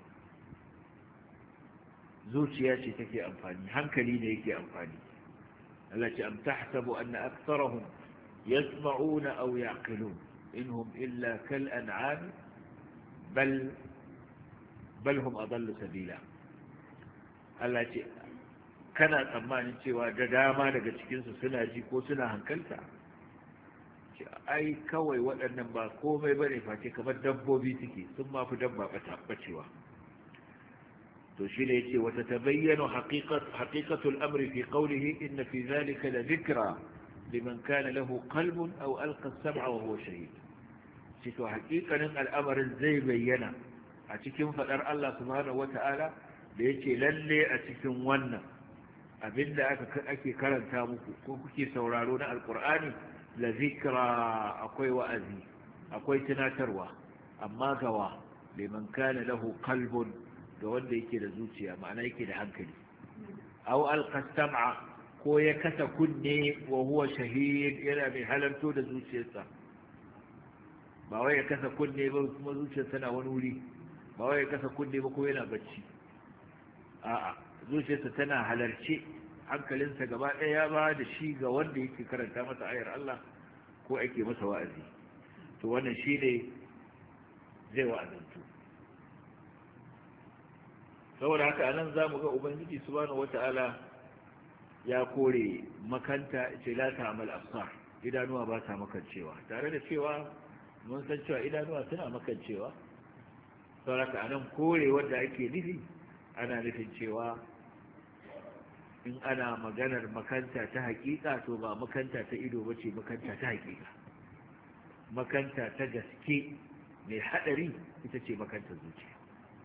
زوجياتي تكي أمفاني، هنكلين يكي أمفاني. التي أم تحسب أن أكثرهم يسمعون أو يعقلون إنهم إلا كالأنعام بل بل هم أضل سبيلا. Allah ce kana tsammanin cewa da dama daga cikinsu suna ji ko suna hankalta, ai kawai waɗannan ba komai bane face kamar dabbobi suke sun ma fi dabba bacewa to shi ne yace wata tabayyana haqiqat haqiqatul amri fi qawlihi inna fi dhalika la dhikra liman kana lahu qalbun aw alqa as-sam'a wa huwa shahid shi to haqiqanin al'amarin zai bayyana a cikin fadar Allah subhanahu wata'ala da yace lalle a cikin wannan abinda aka ake karanta muku ko kuke sauraro na alqur'ani la zikra akwai wa'azi akwai tunatarwa amma gawa liman kana lahu qalbun ga wanda yake da zuciya ma'ana yake da hankali aw alqastam'a ko ya kasa kunne wa huwa shahid yana mai halarto da zuciyarsa ba wai ya kasa kunne ba kuma zuciyarsa na wani wuri ba wai ya kasa kunne ba ko yana bacci a'a zuciyarsa tana halarce hankalinsa gaba ɗaya ya ba da shi ga wanda yake karanta masa ayar Allah ko ake masa wa'azi to wannan shi ne zai wa'azantu saboda haka anan za mu ga ubangiji subhanahu wata'ala ya kore makanta ce la ta'mal absar idanuwa ba ta makancewa tare da cewa mun san cewa idanuwa suna makancewa saboda haka anan kore wanda ake nufi ana nufin cewa in ana maganar makanta ta hakika to ba makanta ta ido ba ce makanta ta hakika makanta ta gaske mai hadari ita ce makantar zuciya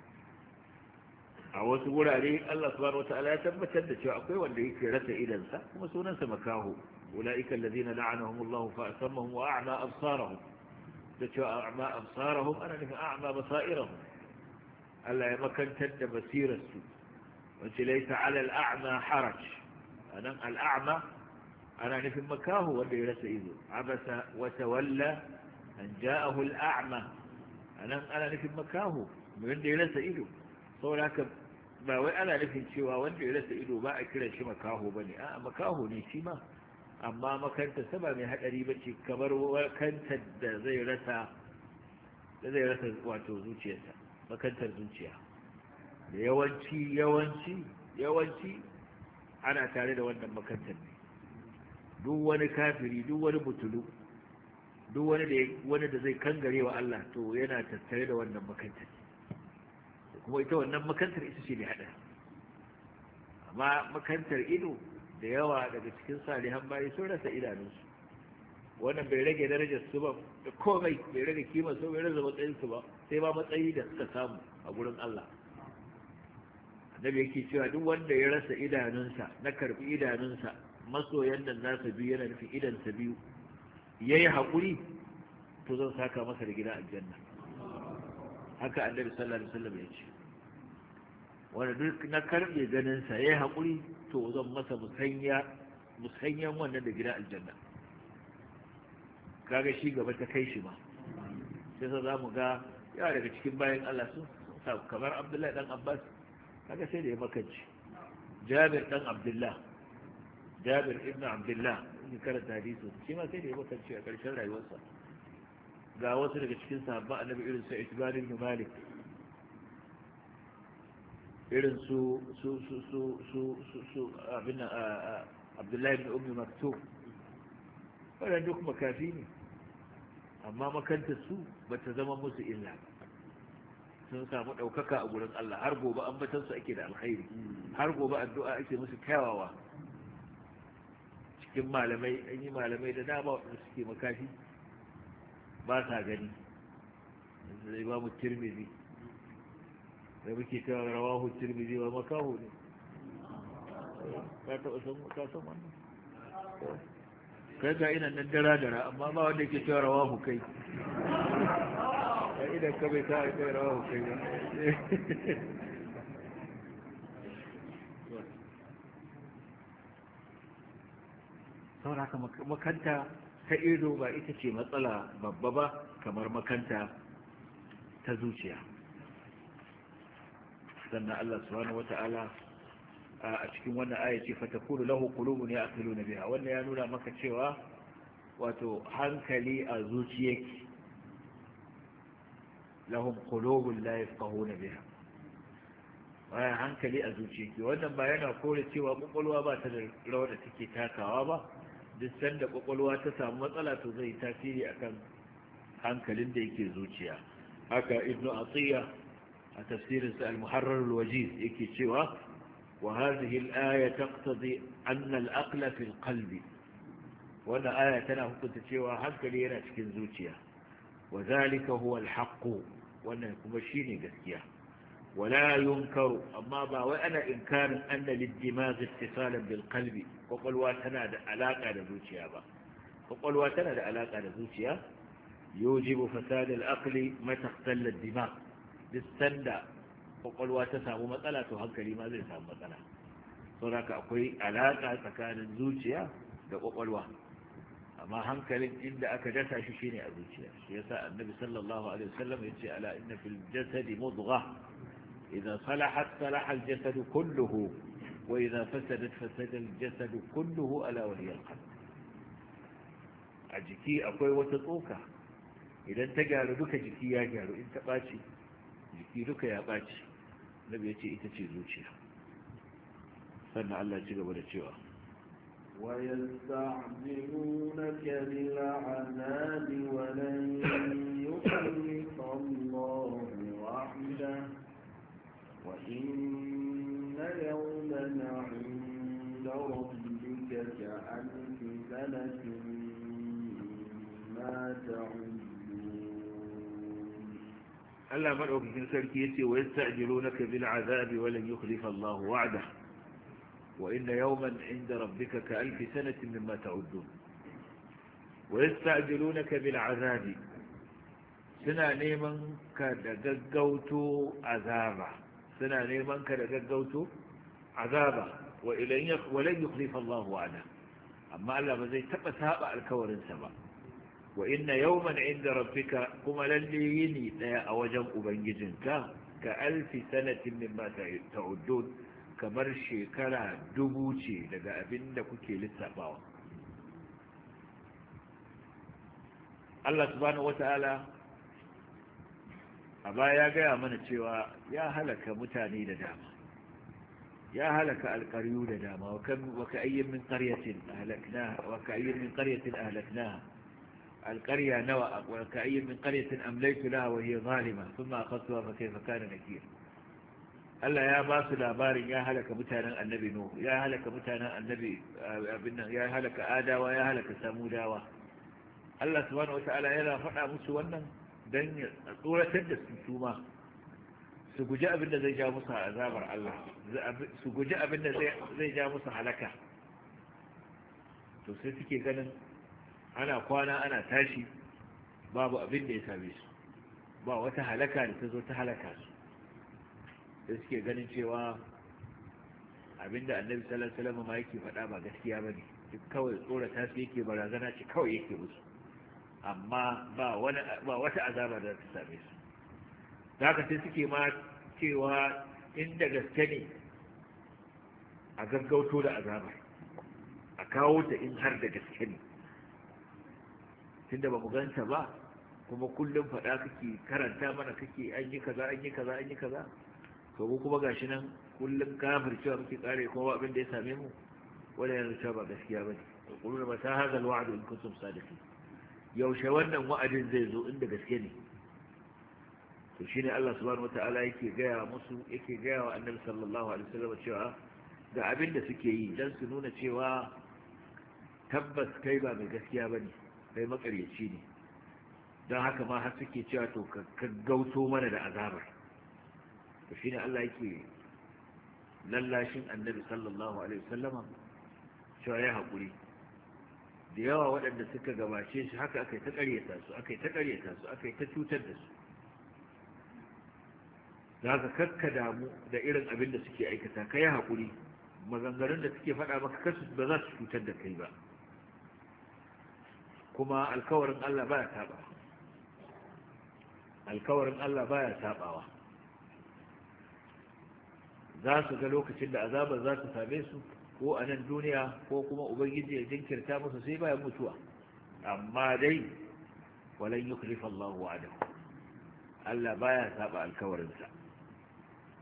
a wasu wurare Allah subhanahu wataala ya tabbatar da cewa akwai wanda yake rasa idansa kuma sunansa makaho ulaika allazina la'anahumullahu fa asammahum wa a'ma absarahum da cewa a'ma absarahum ana nufin a'ma basairahum Allah ya makantar da basirarsu wace laisa ala al'a'ma haraj anan al'a'ma ana nufin makahu wanda ya rasa ido abasa wa tawalla an ja'ahu al'a'ma anan ana nufin makahu wanda ya rasa ido saboda haka ba wai ana nufin cewa wanda ya rasa ido ba a kiran shi makahu bane a'a makahu ne shi ma amma makanta saba mai hadari bace kamar makantar da zai rasa da zai rasa wato zuciyarsa makantar zuciya da yawanci yawanci yawanci ana tare da wannan makantar ne duk wani kafiri duk wani butulu duk wani da wani da zai kangare wa Allah to yana tattare da wannan makantar kuma ita wannan makantar ita ce mai hada amma makantar ido da yawa daga cikin salihan bayi sun rasa idanunsu wannan bai rage darajar su ba da komai bai rage kima su bai rage matsayin su ba sai ba matsayi da suka samu a gurin Allah annabi yake cewa duk wanda ya rasa idanunsa na karbi idanunsa masoyan nan nasa biyu yana nufin idansa biyu yayi hakuri to zan saka masa da gida aljanna haka annabi sallallahu alaihi wasallam ya ce wanda duk na karbe ganinsa yayi hakuri to zan masa musanya musanyan wannan da gida aljanna kaga shi gaba ta kai shi ba sai sa zamu ga yawa daga cikin bayan Allah sun kamar Abdullahi dan Abbas kaga sai da ya makanci Jabir dan Abdullah Jabir ibn Abdullah in karanta hadisi shi ma sai da ya makanci a karshen rayuwarsa ga wasu daga cikin sahabba annabi irin su Itban ibn Malik irin su su su su su su su abin Abdullah ibn Ummi Maktum wannan duk makafi ne amma makantar su bata zama musu illa sun samu ɗaukaka a gurin Allah har gobe ambatansu ake da alkhairi har gobe addu'a ake musu kyawawa cikin malamai an yi malamai da dama waɗanda suke makafi ba sa gani zai ba mu tirmizi da muke cewa rawahu tirmizi ba makaho ne ka taɓa san ka san wannan kai ga ina nan dara dara amma ba wanda yake cewa rawahu kai idan ka bai ta kai rawahu kai ba saboda haka makanta ta ido ba ita ce matsala babba ba kamar makanta ta zuciya sannan Allah subhanahu wata'ala a cikin wannan aya ce fatakulu lahu qulubun ya'qiluna biha wannan ya nuna maka cewa wato hankali a zuciyarki lahum qulubun la yafqahuna biha wai hankali a zuciyarki wannan ba yana kore cewa kokolwa ba ta da rawar da take takawa ba duk sanda kwakwalwa ta samu matsala to zai tasiri akan hankalin da yake zuciya. haka ibnu atiya a tafsirinsa al-muharrar al-wajiz yake cewa wa hadhihi al-aya taqtadi anna al-aqla fi al-qalbi, wannan aya tana hukunta cewa hankali yana cikin zuciya. wa zalika huwa al-haqq, wannan kuma shine gaskiya. ولا ينكر أما با وأنا إنكار أن للدماغ اتصالا بالقلب وقل واتنا دا علاقة لذوتيا با وقل واتنا دا علاقة لذوتيا يوجب فساد الأقل متى اختل الدماغ بالسندة وقل واتسامو مثلا تهنك لما زي سام مثلا صراك أقوي علاقة تكان الزوتيا دا وقل وات أما هنكلم إن أكدتها ششيني أزوتيا يساء النبي صلى الله عليه وسلم يتسأل ألا إن في الجسد مضغة إذا صلحت صلح الجسد كله وإذا فسدت فسد الجسد كله ألا وهي القلب. أجيكي أقوي وتطوكا إذا أنت قالوا لك جيكي يا قالوا أنت باتي جيكي لك يا باتي نبي يتي إتتي زوجيها سنة الله جيكا ولا جيوا. ويستعجلونك بالعذاب ولن يخلف الله وعده وإن يوما عند ربك كألف سنة مما تعدون. ألا مرعوك في سلكيتي ويستعجلونك بالعذاب ولن يخلف الله وعده وإن يوما عند ربك كألف سنة مما تعدون. ويستعجلونك بالعذاب سنة نيمن كدقوت عذابا suna neman ka da gaggauto azaba wa walan yukhlifa Allahu wa'ada, amma Allah ba zai taba saba alkawarinsa ba. wa inna yawman 'inda rabbika, kuma lalle yini daya a wajen ubangijinka ka alfi sanatin mimma ta'uddun, kamar shekara dubu ce daga abinda kuke lissafawa. Allah subhanahu wata'ala a baya ya gaya mana cewa ya halaka mutane da dama, ya halaka alƙaryu da dama. wa ka ayyin min qaryatin ahlaknaha wa ka ayyin min qaryatin ahlaknaha alqarya nawa wa ka ayyin min qaryatin amlaytu laha wa hiya zalima thumma akhadtuha fa kayfa kana nakir. Allah ya ba su labarin ya halaka mutanen annabi Nuh, ya halaka mutanen annabi abin nan, ya halaka adawa, ya halaka samudawa. Allah subhanahu wata'ala yana faɗa musu wannan don ya tsoratar da su suma su guji abin da zai ja musu azabar Allah, su guji abin da zai ja musu halaka. to sai suke ganin ana kwana ana tashi babu abin da ya same su, ba wata halaka da ta zo ta halaka su. sai suke ganin cewa abin da annabi sallallahu alaihi wasallam ma yake faɗa ba gaskiya bane, duk kawai tsorata su yake, barazana ce kawai yake musu, amma ba wata azaba da ta same su. da haka sai suke ma cewa inda gaske ne a gaggauto da azabar, a kawo ta in har da gaske ne, tunda ba mu ganta ba kuma kullum faɗa kake karanta mana kake an yi kaza an yi kaza an yi kaza, to mu kuma gashi nan kullum kafir cewa muke kare kowa abin da ya same mu, wanda yanzu cewa ba gaskiya bane. yaquluna mata hadha alwa'd in kuntum sadiqin, yaushe wannan wa'adin zai zo inda gaske ne. to shine Allah subhanahu wata'ala yake gaya musu, yake gaya wa annabi sallallahu alaihi wasallam cewa ga abin da suke yi dan su nuna cewa tabbas kai ba mai gaskiya bane, kai makaryaci ne. don haka ma har suke cewa to ka gauto mana da azabar. to shine Allah yake lallashin annabi sallallahu alaihi wasallam cewa ya haƙuri. da yawa waɗanda suka gabace shi haka aka yi ta ƙaryata su aka yi ta ƙaryata su aka yi ta cutar da su. za ka kakka damu da irin abin da suke aikata, ka yi haƙuri. maganganun da suke faɗa maka kasu ba za su cutar da kai ba, kuma alkawarin Allah baya taɓa alkawarin Allah baya taɓawa. za su ga lokacin da azabar za su same su ko a nan duniya ko kuma ubangiji ya jinkirta musu sai bayan mutuwa, amma dai walan yukhlifa Allahu wa'adahu, Allah baya saba alkawarinsa.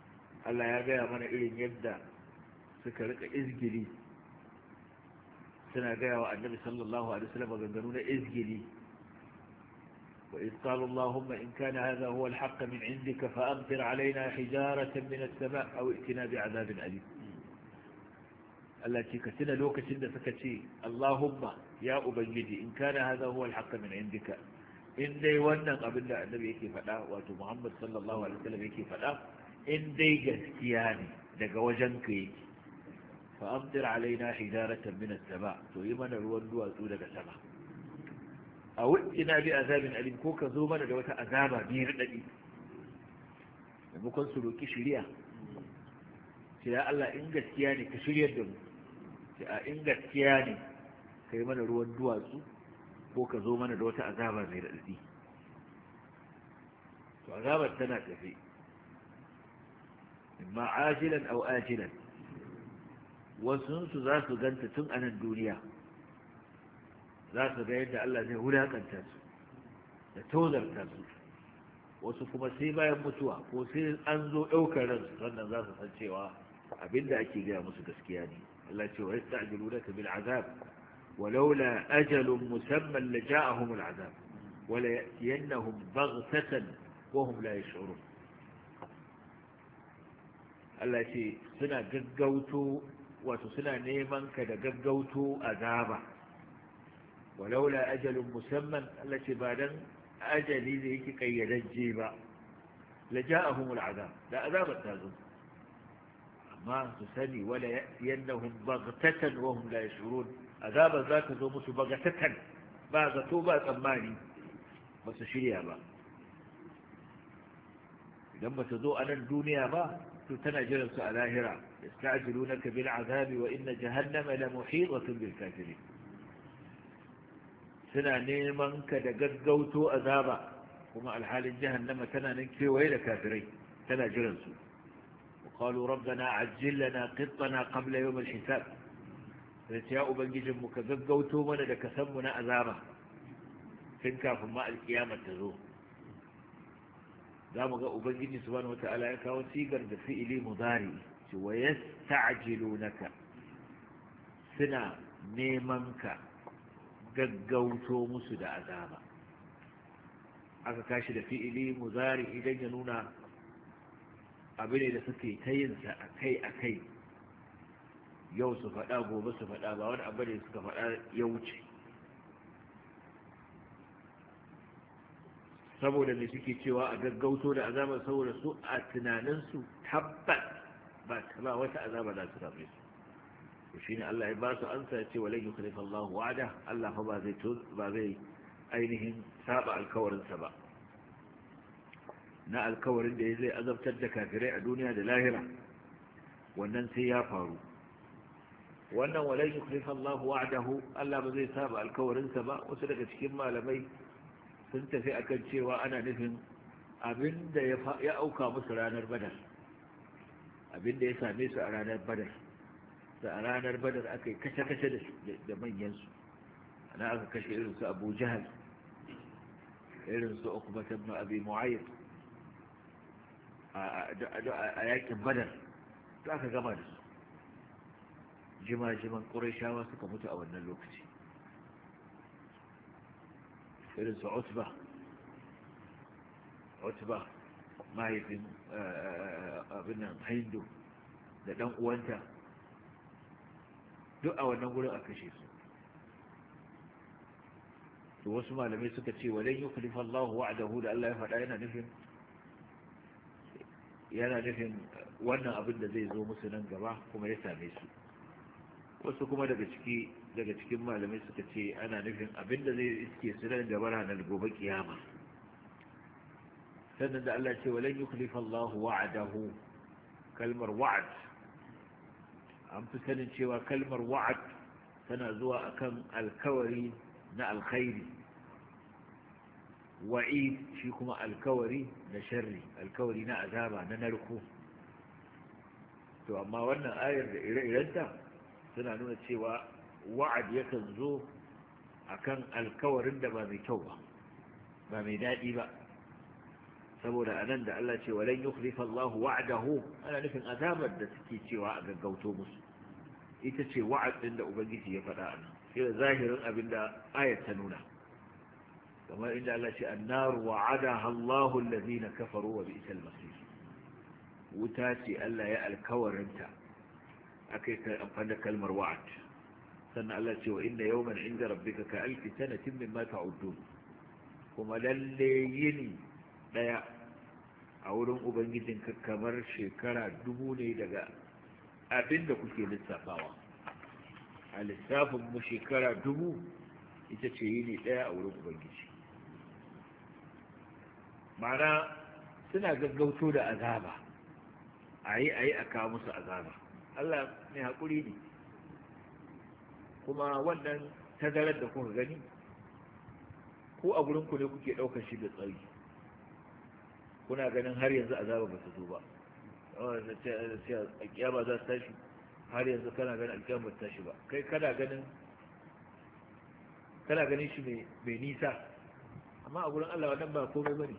Allah ya gaya mana irin yadda suka rika izgili suna gaya wa annabi sallallahu alaihi wasallam maganganu na izgili wa iz qala allahumma in kana hadha huwa al-haqq min indika fa amtir alaina hijaratan min as-sama' aw itina bi'adabin alim Allah ce ka tuna lokacin da suka ce Allahumma ya ubangiji in kana hadha huwa al-haqq min indika in dai wannan abin da annabi yake faɗa wato Muhammad sallallahu alaihi wasallam yake faɗa in dai gaskiya ne daga wajen ka yake fa amtir alaina hijaratan min as-sama to yi mana ruwan duwatsu daga sama a wucina bi azabin alim ko ka zo mana da wata azaba bi radadi maimakon su roki shiriya sai ya Allah in gaskiya ne ka shiryar da mu sai a in gaskiya ne kai mana ruwan duwatsu ko ka zo mana da wata azaba mai radadi to azabar tana tafi imma ajilan aw ajilan wasunsu za su ganta tun a nan duniya za su ga yadda Allah zai wulakanta su da tozarta su wasu kuma sai bayan mutuwa ko sai an zo ɗaukar ransu sannan za su san cewa abinda ake gaya musu gaskiya ne Allah ce wa yasta'jilunaka bil azab ولولا أجل مسمى لجاءهم العذاب وليأتينهم بغتة وهم لا يشعرون Allah ce suna gaggauto wato suna neman ka da gaggauto azaba walaula ajalun musamman Allah ce ba dan ajali da yake kayyadajje ba la ja'ahumul azab da azabar ta zo amma su sani wala yannahum baghtatan wa hum la yashurun azabar za ta zo musu baghtatan ba zato ba tsammani ba su shirya ba idan ba ta zo a nan duniya ba to tana jiran su a lahira yasta'jilunaka bil azabi wa inna jahannama la muhitatun bil kafirin suna neman ka da gaggauto azaba kuma alhalin jahannama tana nan kewaye da kafirai tana jiran su qalu rabbana ajjil lana qittana qabla yawm al hisab sai ya ubangijin mu ka gaggauto mana da kasan mu na azaba tun kafin ma alkiyama ta zo za mu ga ubangiji subhanahu wata'ala ya kawo sigar da fi'ili mudari ce wa yasta'jilunaka suna neman ka gaggauto musu da azaba aka kashi da fi'ili mudari idan ya nuna abu ne da suke ta yin sa akai akai yau su faɗa gobe su faɗa ba wani abu ne suka faɗa ya wuce saboda mai suke cewa a gaggauto da azaba saboda su a tunaninsu tabbat ba ba wata azaba za su same su to shine Allah ya ba su ansa ya ce walan yukhlifa Allah wa'ada Allah fa ba zai ba zai ainihin saba alkawarinsa ba na alkawarin da zai azabtar da kafirai a duniya da lahira wannan sai ya faru wannan walan yukhlifa Allah wa'adahu Allah ba zai saba alkawarinsa ba wasu daga cikin malamai sun tafi akan cewa ana nufin abinda ya auka musu ranar badar abinda ya same su a ranar badar da a ranar badar aka yi kashe-kashe da manyansu ana aka kashe irinsu abu jahal irinsu ukubatan ma'abi mu'ayyar a yakin badar to aka gama da su jima-jiman ƙurashawa suka mutu a wannan lokaci irin su utba utba mahaifin abin nan hindu da ɗan uwanta duk a wannan gurin a kashe su to wasu malamai suka ce walan yukhlifa Allah wa'dahu da Allah ya faɗa yana nufin yana nufin wannan abin da zai zo musu nan gaba kuma ya same su wasu kuma daga ciki daga cikin malamai suka ce ana nufin abinda zai iske su nan gaba ranar gobe kiyama sannan da Allah ce walan yukhlifa Allah wa'adahu kalmar wa'ad an fi sanin cewa kalmar wa'ad tana zuwa akan alkawari na alkhairi wa'id shi kuma alkawari na sharri alkawari na azaba na narko to amma wannan ayar da ire-irenta suna nuna cewa wa'ad yakan zo akan alkawarin da ba mai kyau ba ba mai daɗi ba saboda anan da Allah ce walan yukhlifa Allah wa'dahu ana nufin azabar da suke cewa a gaggauto musu ita ce wa'ad din da ubangiji ya faɗa anan irin zahirin abinda ayat ta nuna kamar inda Allah ce annaru wa'adaha Allahu allazina kafaru wa bi'sal masir wuta ce Allah ya alkawarinta akai ta amfani da kalmar wa'ad sannan Allah ce wa inna yawman inda rabbika ka alfi sanatin mimma ta'uddun kuma lalle yini daya a wurin ubangijinka kamar shekara dubu ne daga abinda kuke lissafawa a lissafin mu shekara dubu ita ce yini daya a wurin ubangiji ma'ana suna gaggauto da azaba a yi a yi a kawo musu azaba Allah mai haƙuri ne kuma wannan tazarar da kuka gani ko a gurinku ne kuke ɗaukar shi da tsari kuna ganin har yanzu azaba ba ta zo ba alƙiyama za su tashi har yanzu kana ganin alƙiyama ba ta tashi ba kai kana ganin kana ganin shi mai nisa amma a gurin Allah wannan ba komai bane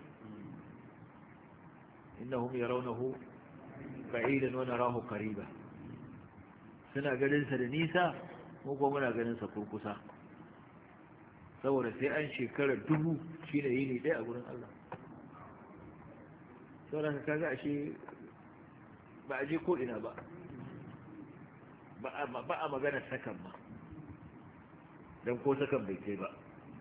innahum yarawnahu ba'idan wa narahu qariba suna ganin sa da nisa mu kuma muna ganin sa kurkusa saboda sai an shekara dubu shine yini dai a gurin Allah saboda kaga ashe ba a je ko ina ba ba a magana sakan ma dan ko sakan bai kai ba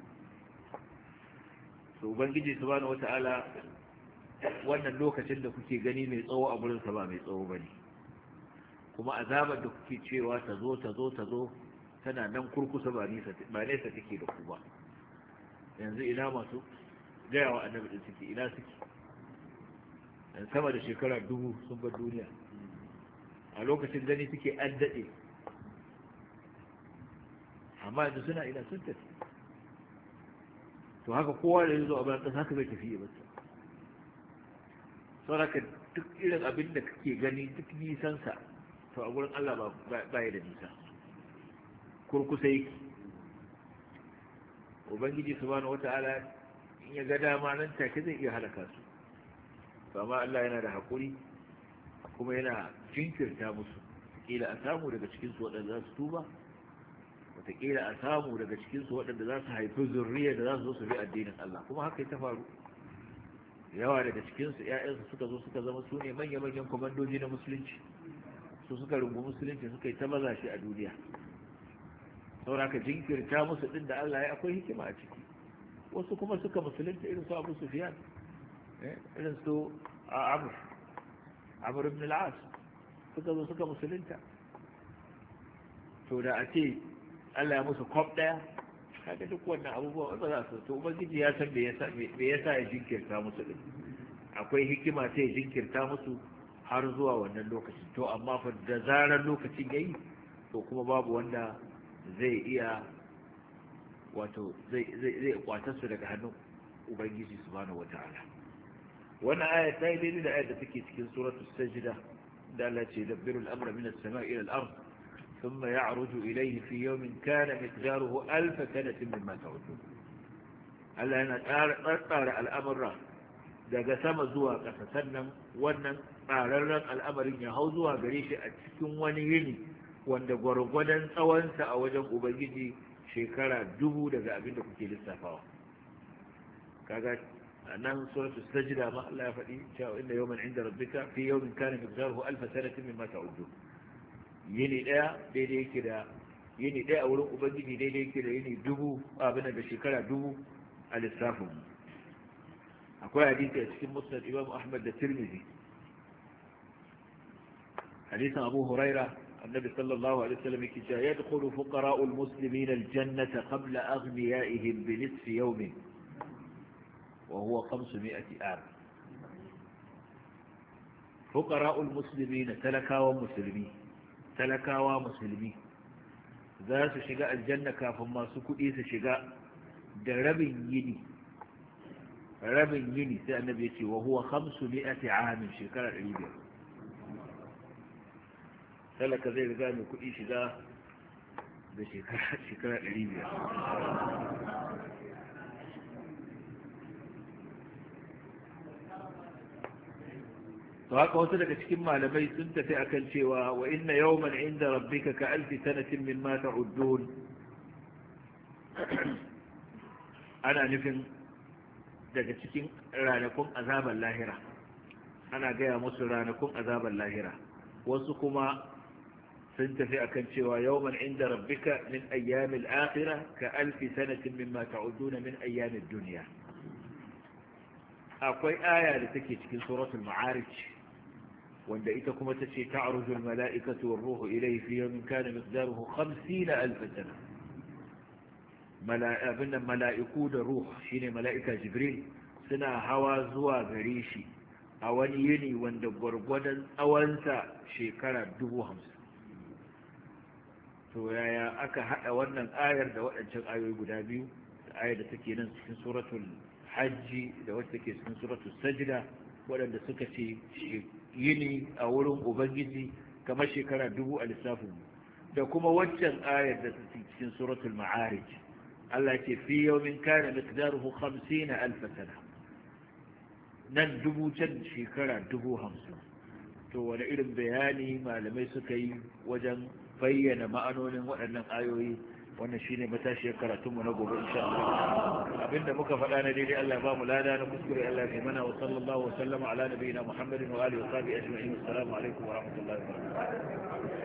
so ubangiji subhanahu wata'ala wannan lokacin da kuke gani mai tsawo a gurin sa ba mai tsawo bane kuma azabar da kuke cewa ta zo ta zo ta zo tana nan kurkusa ba nesa ba nesa take da ku ba yanzu ina masu gaya wa annabi din suke ina suke dan sama da shekara dubu sun bar duniya a lokacin gani suke an daɗe amma yanzu suna ina sun tafi to haka kowa da yanzu a bayan ƙasa haka zai tafi ya bata sauraka duk irin abin da kake gani duk nisansa to a gurin Allah ba ya da nisa kurkusa yake ubangiji subhanahu wata'ala in ya ga dama nan take zai iya halaka su to amma Allah yana da haƙuri kuma yana jinkirta musu kila a samu daga cikin su waɗanda za su tuba wataƙila a samu daga cikin su waɗanda za su haifi zurriya da za su zo su bi addinin Allah kuma haka ya ta faru yawa daga cikin su ƴaƴansu suka zo suka zama su ne manya-manyan kwamandoji na musulunci su suka rungu musulunci suka yi ta maza shi a duniya saboda ka jinkirta musu ɗin da Allah ya akwai hikima a ciki wasu kuma suka musulunta irin su Abu Sufyan irin su Amr Amr ibn al-As suka zo suka musulunta to da a ce Allah ya musu kwaf daya kaga duk wannan abubuwa ba za su to ubangiji ya san me yasa me yasa ya jinkirta musu din akwai hikima ta ya jinkirta musu har zuwa wannan lokaci to amma fa da zarar lokacin yayi to kuma babu wanda zai iya wato zai zai zai kwatar su daga hannun ubangiji subhanahu wataala wannan aya ta yi daidai da ayar da take cikin suratul sajda da Allah ce dabbiru al-amra min as-sama'i ila al-ard thumma ya'ruju ilayhi fi yawmin kana miqdaruhu alf sanatin mimma ta'udun Allah yana tsara al'amura daga sama zuwa ƙasa sannan wannan tsararren al'amarin ya hau zuwa gare shi a cikin wani yini wanda gwargwadon tsawonsa a wajen ubangiji shekara dubu daga abin da kuke lissafawa kaga nan suratul sajda ma Allah ya faɗi cewa inda yawman inda rabbika fi yawmin kana miqdaruhu alf sanatin mimma ta'udun yini daya daidai yake da yini daya a wurin ubangiji daidai yake da yini dubu abin da shekara dubu a lissafin akwai hadisi a cikin musnad Imam Ahmad da Tirmidhi hadisin Abu Huraira النبي صلى الله عليه وسلم يقول يدخل فقراء المسلمين الجنة قبل أغنيائهم بنصف يوم وهو خمسمائة عام فقراء المسلمين تلكا ومسلمين تلكا ومسلمين ذات شقاء الجنة كافما سكوئي سشقاء درب يني رب يني النبي يقول وهو خمسمائة عام شكرا عيبا talaka zai riga mai kuɗi shiga da shekara ɗari biyar to haka wasu daga cikin malamai sun tafi akan cewa wa inna yawman inda rabbika ka alfi sanatin mimma ta'uddun ana nufin daga cikin ranakun azabar lahira, ana gaya musu ranakun azabar lahira. Wasu kuma sun tafi akan cewa yawman inda rabbika min ayyamil akhirah ka alfi sanatin mimma ta'uduna min ayyamid dunya. akwai aya da take cikin suratul ma'arij wanda ita kuma tace ta'ruju al-mala'ikatu war-ruhu ilayhi fi yawmin kana miqdaruhu khamsina alf sana. mala'ikun mala'iku da ruh shine mala'ika jibril suna hawa zuwa gare shi a wani yini wanda gwargwadon tsawonsa shekara dubu hamsin. to yaya aka hada wannan ayar da waɗancan ayoyi guda biyu, da ayar da take nan cikin suratul hajji da wacce take cikin suratul sajda, waɗanda suka ce yini a wurin ubangiji kamar shekara dubu a lissafin, da kuma waccan ayar da take cikin suratul ma'arij Allah ce fi yawmin kana miqdaruhu khamsina alf sana, nan dubu can shekara dubu hamsin. to wani irin bayani malamai suka yi wajen bayyana ma'anonin waɗannan ayoyi? wannan shine matashiyar karatunmu na gobe insha Allah. abinda muka faɗa na daidai Allah ba mu lada, na kuskure Allah ya mana. wa sallallahu wa sallama ala nabiyina Muhammadin wa alihi wa sahbihi ajma'in. Assalamu alaikum wa rahmatullahi wa barakatuh.